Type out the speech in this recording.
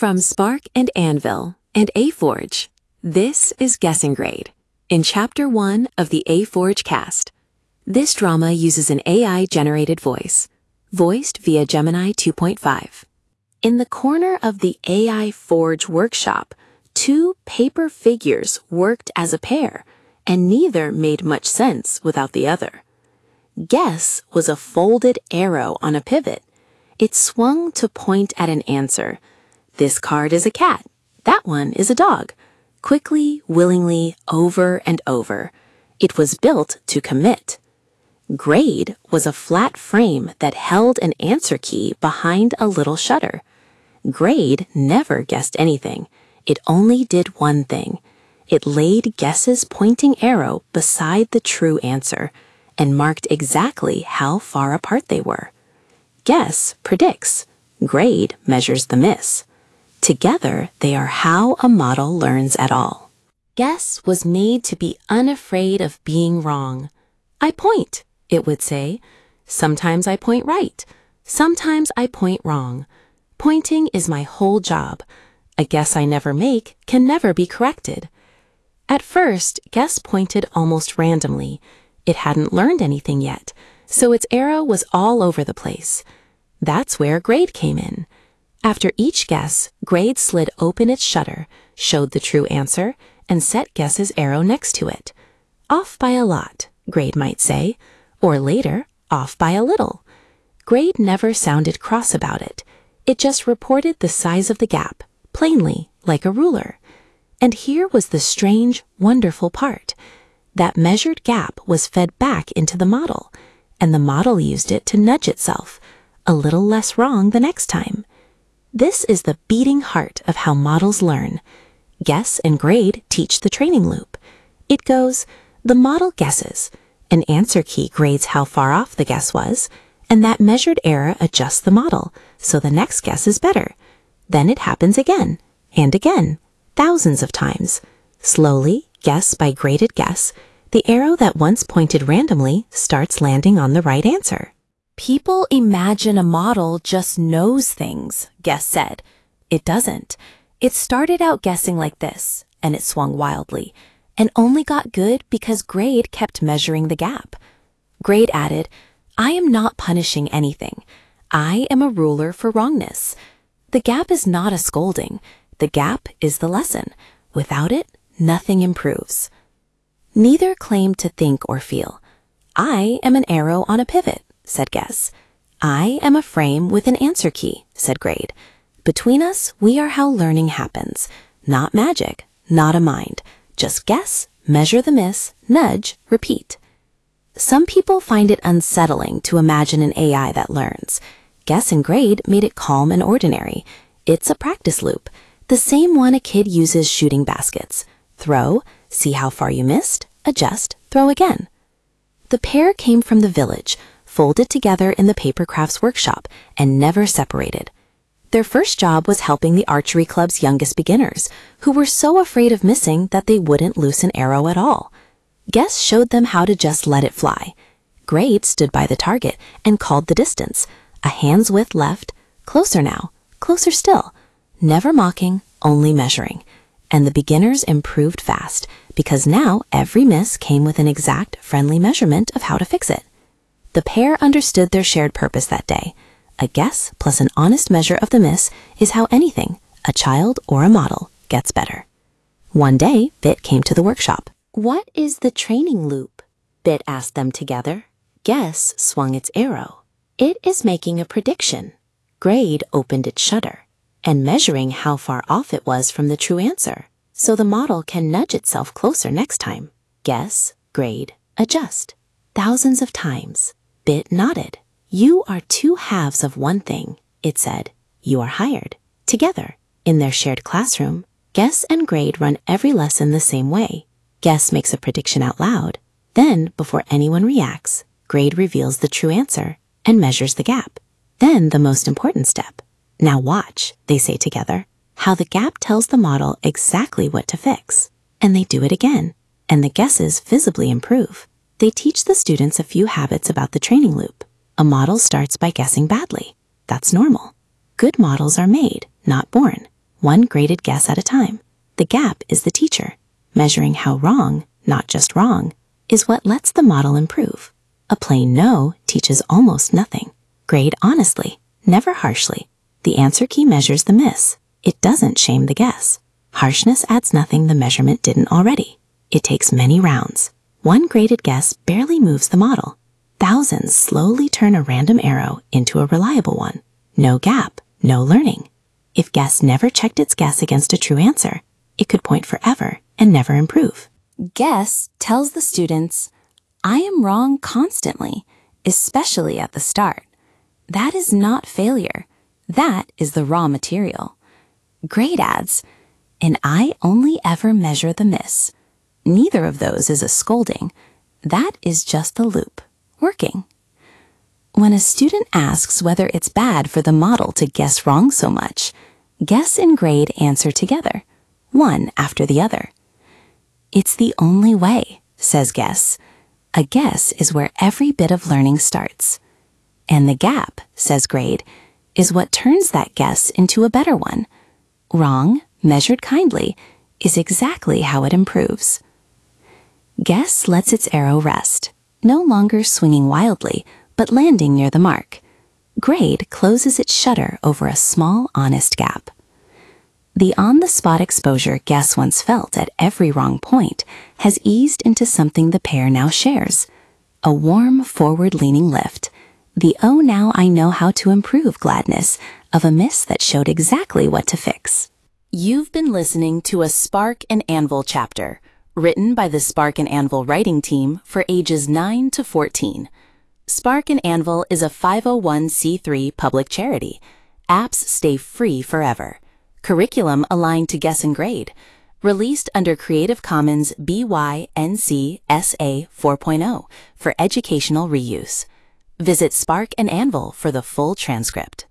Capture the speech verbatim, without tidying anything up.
From Spark and Anvil and A-Forge, this is Guessing Grade, in Chapter one of the A-Forge cast. This drama uses an A I-generated voice, voiced via Gemini two point five. In the corner of the A I Forge workshop, two paper figures worked as a pair, and neither made much sense without the other. Guess was a folded arrow on a pivot. It swung to point at an answer. This card is a cat. That one is a dog. Quickly, willingly, over and over. It was built to commit. Grade was a flat frame that held an answer key behind a little shutter. Grade never guessed anything. It only did one thing. It laid Guess's pointing arrow beside the true answer and marked exactly how far apart they were. Guess predicts. Grade measures the miss. Together, they are how a model learns at all. Guess was made to be unafraid of being wrong. I point, it would say. Sometimes I point right. Sometimes I point wrong. Pointing is my whole job. A guess I never make can never be corrected. At first, Guess pointed almost randomly. It hadn't learned anything yet, so its arrow was all over the place. That's where Grade came in. After each guess, Grade slid open its shutter, showed the true answer, and set Guess's arrow next to it. Off by a lot, Grade might say, or later, off by a little. Grade never sounded cross about it. It just reported the size of the gap, plainly, like a ruler. And here was the strange, wonderful part. That measured gap was fed back into the model, and the model used it to nudge itself, a little less wrong the next time. This is the beating heart of how models learn. Guess and Grade teach the training loop. It goes, the model guesses, an answer key grades how far off the guess was, and that measured error adjusts the model, so the next guess is better. Then it happens again, and again, thousands of times. Slowly, guess by graded guess, the arrow that once pointed randomly starts landing on the right answer. People imagine a model just knows things, Guess said. It doesn't. It started out guessing like this, and it swung wildly, and only got good because Grade kept measuring the gap. Grade added, I am not punishing anything. I am a ruler for wrongness. The gap is not a scolding. The gap is the lesson. Without it, nothing improves. Neither claimed to think or feel. I am an arrow on a pivot, said Guess. I am a frame with an answer key, said Grade. Between us, we are how learning happens. Not magic, not a mind. Just guess, measure the miss, nudge, repeat. Some people find it unsettling to imagine an A I that learns. Guess and Grade made it calm and ordinary. It's a practice loop, the same one a kid uses shooting baskets. Throw, see how far you missed, adjust, throw again. The pair came from the village, folded together in the paper crafts workshop, and never separated. Their first job was helping the archery club's youngest beginners, who were so afraid of missing that they wouldn't loose an arrow at all. Guess showed them how to just let it fly. Grade stood by the target and called the distance, a hand's width left, closer now, closer still, never mocking, only measuring. And the beginners improved fast, because now every miss came with an exact, friendly measurement of how to fix it. The pair understood their shared purpose that day. A guess plus an honest measure of the miss is how anything, a child or a model, gets better. One day, Bit came to the workshop. What is the training loop? Bit asked them together. Guess swung its arrow. It is making a prediction. Grade opened its shutter and measuring how far off it was from the true answer, so the model can nudge itself closer next time. Guess, grade, adjust. Thousands of times. Bit nodded. You are two halves of one thing, it said. You are hired. Together, in their shared classroom, Guess and Grade run every lesson the same way. Guess makes a prediction out loud. Then, before anyone reacts, Grade reveals the true answer and measures the gap. Then the most important step. Now watch, they say together, how the gap tells the model exactly what to fix. And they do it again, and the guesses visibly improve. They teach the students a few habits about the training loop. A model starts by guessing badly. That's normal. Good models are made, not born. one graded guess at a time. The gap is the teacher. Measuring how wrong, not just wrong, is what lets the model improve. A plain no teaches almost nothing. Grade honestly, never harshly. The answer key measures the miss. It doesn't shame the guess. Harshness adds nothing the measurement didn't already. It takes many rounds. One graded guess barely moves the model. Thousands slowly turn a random arrow into a reliable one. No gap, no learning. If guess never checked its guess against a true answer, it could point forever and never improve. Guess tells the students, I am wrong constantly, especially at the start. That is not failure. That is the raw material. Grade adds, and I only ever measure the miss. Neither of those is a scolding. That is just the loop, working. When a student asks whether it's bad for the model to guess wrong so much, guess and grade answer together, one after the other. It's the only way, says guess. A guess is where every bit of learning starts. And the gap, says grade, is what turns that guess into a better one. Wrong, measured kindly, is exactly how it improves. Guess lets its arrow rest, no longer swinging wildly, but landing near the mark. Grade closes its shutter over a small, honest gap. The on-the-spot exposure guess once felt at every wrong point has eased into something the pair now shares. A warm, forward-leaning lift. The oh now I know how to improve gladness of a miss that showed exactly what to fix. You've been listening to a Spark and Anvil chapter, written by the Spark and Anvil writing team for ages nine to fourteen. Spark and Anvil is a five oh one c three public charity. Apps stay free forever. Curriculum aligned to Guess and Grade. Released under Creative Commons B Y N C S A four point oh for educational reuse. Visit Spark and Anvil for the full transcript.